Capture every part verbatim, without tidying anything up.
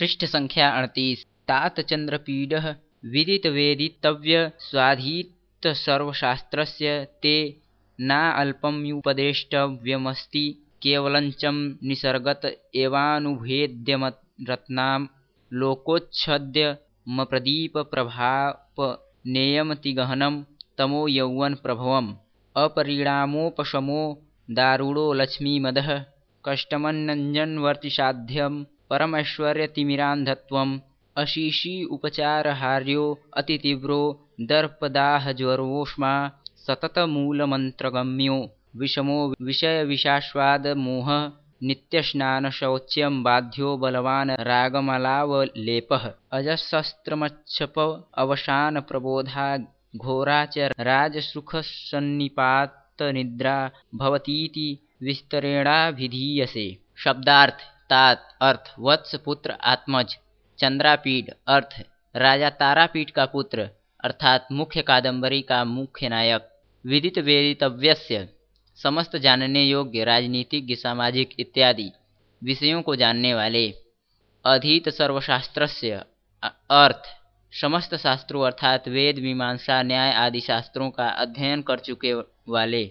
पृष्ठ संख्या अड़तीस। तात चंद्रपीडः विदित वेदितव्य स्वाधीत सर्वशास्त्रस्य ते नाल्पमुपदेष्टव्यमस्ति केवलञ्चं निसर्गत एवानुभेद्यमरत्नां लोकोच्छ्यद्य मप्रदीप प्रभापनेयमतिगहनं तमो यौवन प्रभवम् अपरिणामोपशमो दारुणो लक्ष्मीमदः कष्टमन्यञ्जनवर्तिसाध्यं परमैश्वर्यतिमिरान्धत्वम् अशीशी उपचारहार्यो अतितीव्रो दर्पदाहज्वरोष्मा सततमूलमन्त्रगम्यो विषमो विषयविषास्वादमोहः नित्यस्नानशौच्यं बाध्यो बलवान् रागमलावलेपः अजस्रमच्छप अवसानप्रबोधा घोरा च राजसुखसन्निपातनिद्रा भवतीति विस्तरेणाभिधीयसे। शब्दार्थ तात अर्थ वत्स पुत्र आत्मज, चंद्रापीड अर्थ राजा तारापीठ का पुत्र अर्थात मुख्य कादंबरी का मुख्य नायक। विदित वेदितव्यस्य समस्त जानने योग्य राजनीतिज्ञ सामाजिक इत्यादि विषयों को जानने वाले। अधीत सर्वशास्त्रस्य अर्थ समस्त शास्त्रों अर्थात वेद मीमांसा न्याय आदि शास्त्रों का अध्ययन कर चुके वाले।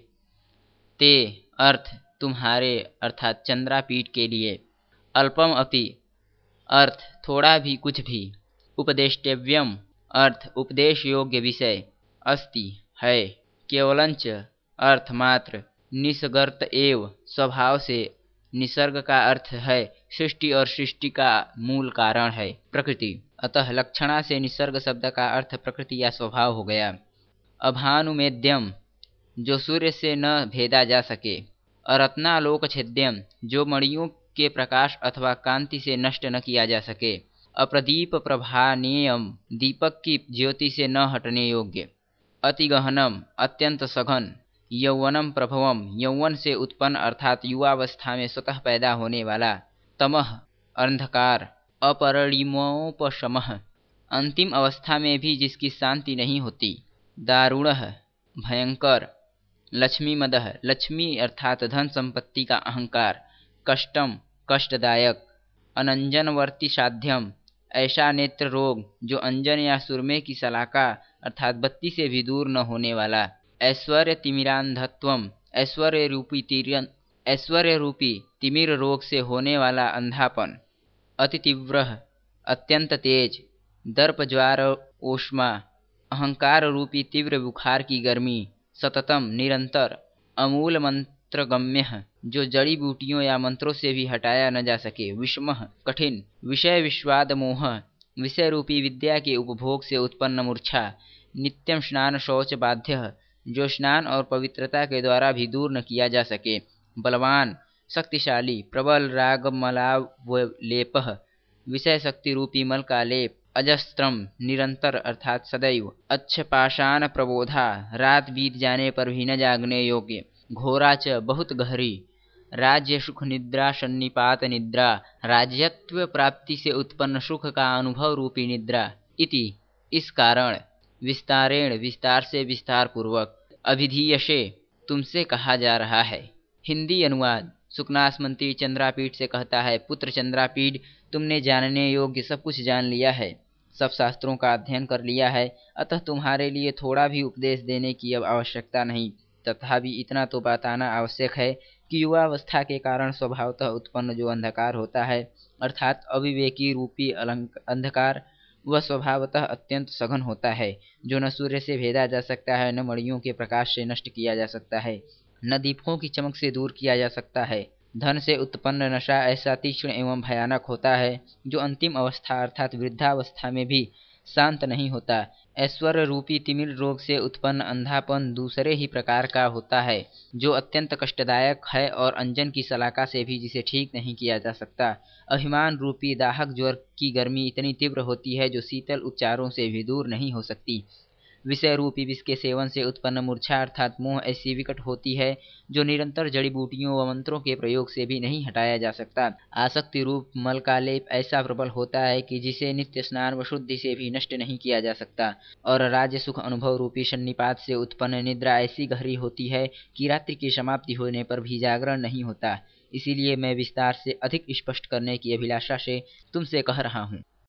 ते अर्थ तुम्हारे अर्थात चंद्रापीठ के लिए। अल्पम अपि अर्थ थोड़ा भी कुछ भी। उपदेष्टव्यम अर्थ उपदेश योग्य विषय। अस्ति है। केवलंच अर्थ मात्र। निसर्गत एव स्वभाव से। निसर्ग का अर्थ है सृष्टि और सृष्टि का मूल कारण है प्रकृति, अतः लक्षणा से निसर्ग शब्द का अर्थ प्रकृति या स्वभाव हो गया। अभानुमेद्यम जो सूर्य से न भेदा जा सके। अरत्नालोक छेद्यम जो मणियों के प्रकाश अथवा कांति से नष्ट न किया जा सके। अप्रदीप प्रभानेयम दीपक की ज्योति से न हटने योग्य। अतिगहनम अत्यंत सघन। यौवनम प्रभवम यौवन से उत्पन्न अर्थात युवावस्था में स्वतः पैदा होने वाला। तमः अंधकार। अपरिणमोपशमः अंतिम अवस्था में भी जिसकी शांति नहीं होती। दारुणः भयंकर। लक्ष्मीमदः लक्ष्मी अर्थात धन संपत्ति का अहंकार। कष्टम कष्टदायक। अनंजनवर्ती साध्यम ऐसा नेत्र रोग जो अंजन या सुरमे की सलाका अर्थात बत्ती से भी दूर न होने वाला। ऐश्वर्य तिमिरांधत्वम ऐश्वर्य रूपी तीर ऐश्वर्य रूपी तिमिर रोग से होने वाला अंधापन। अति तीव्र अत्यंत तेज। दर्प ज्वार ओष्मा अहंकार रूपी तीव्र बुखार की गर्मी। सततम निरंतर। अमूल मंत्र गम्य जो जड़ी बूटियों या मंत्रों से भी हटाया न जा सके। विषमः कठिन। विषय विश्वाद मोह विषय रूपी विद्या के उपभोग से उत्पन्न मूर्छा। नित्यम स्नान शौच बाध्य जो स्नान और पवित्रता के द्वारा भी दूर न किया जा सके। बलवान शक्तिशाली। प्रबल रागमलावलेपः विषय शक्ति रूपी मल का लेप। अजस्त्रम निरंतर अर्थात सदैव। अच्छपाषाण प्रबोधा रात बीत जाने पर भी न जागने योग्य। घोरा च बहुत गहरी। राज्य सुख निद्रा सन्निपात निद्रा राज्यत्व प्राप्ति से उत्पन्न सुख का अनुभव रूपी निद्रा। इति इस कारण। विस्तारेण विस्तार से विस्तार पूर्वक। अभिधीयसे तुमसे कहा जा रहा है। हिंदी अनुवाद। सुकनासमंत्री चंद्रापीठ से कहता है, पुत्र चंद्रापीठ तुमने जानने योग्य सब कुछ जान लिया है, सब शास्त्रों का अध्ययन कर लिया है, अतः तुम्हारे लिए थोड़ा भी उपदेश देने की अब आवश्यकता नहीं। तथापि इतना तो बताना आवश्यक है कि युवावस्था के कारण स्वभावतः उत्पन्न जो अंधकार होता है अर्थात अविवेकी रूपी अंधकार, वह स्वभावतः अत्यंत सघन होता है, जो न सूर्य से भेदा जा सकता है, न मणियों के प्रकाश से नष्ट किया जा सकता है, न दीपकों की चमक से दूर किया जा सकता है। धन से उत्पन्न नशा ऐसा तीक्ष्ण एवं भयानक होता है जो अंतिम अवस्था अर्थात वृद्धावस्था में भी शांत नहीं होता। ऐश्वर्य रूपी तिमिर रोग से उत्पन्न अंधापन दूसरे ही प्रकार का होता है जो अत्यंत कष्टदायक है और अंजन की सलाका से भी जिसे ठीक नहीं किया जा सकता। अभिमान रूपी दाहक ज्वर की गर्मी इतनी तीव्र होती है जो शीतल उपचारों से भी दूर नहीं हो सकती। विषय रूपी विष के सेवन से उत्पन्न मूर्छा अर्थात मोह ऐसी विकट होती है जो निरंतर जड़ी बूटियों व मंत्रों के प्रयोग से भी नहीं हटाया जा सकता। आसक्ति रूप मल का लेप ऐसा प्रबल होता है कि जिसे नित्य स्नान व शुद्धि से भी नष्ट नहीं किया जा सकता। और राज्य सुख अनुभव रूपी सन्निपात से उत्पन्न निद्रा ऐसी गहरी होती है कि रात्रि की समाप्ति होने पर भी जागरण नहीं होता। इसीलिए मैं विस्तार से अधिक स्पष्ट करने की अभिलाषा से तुमसे कह रहा हूँ।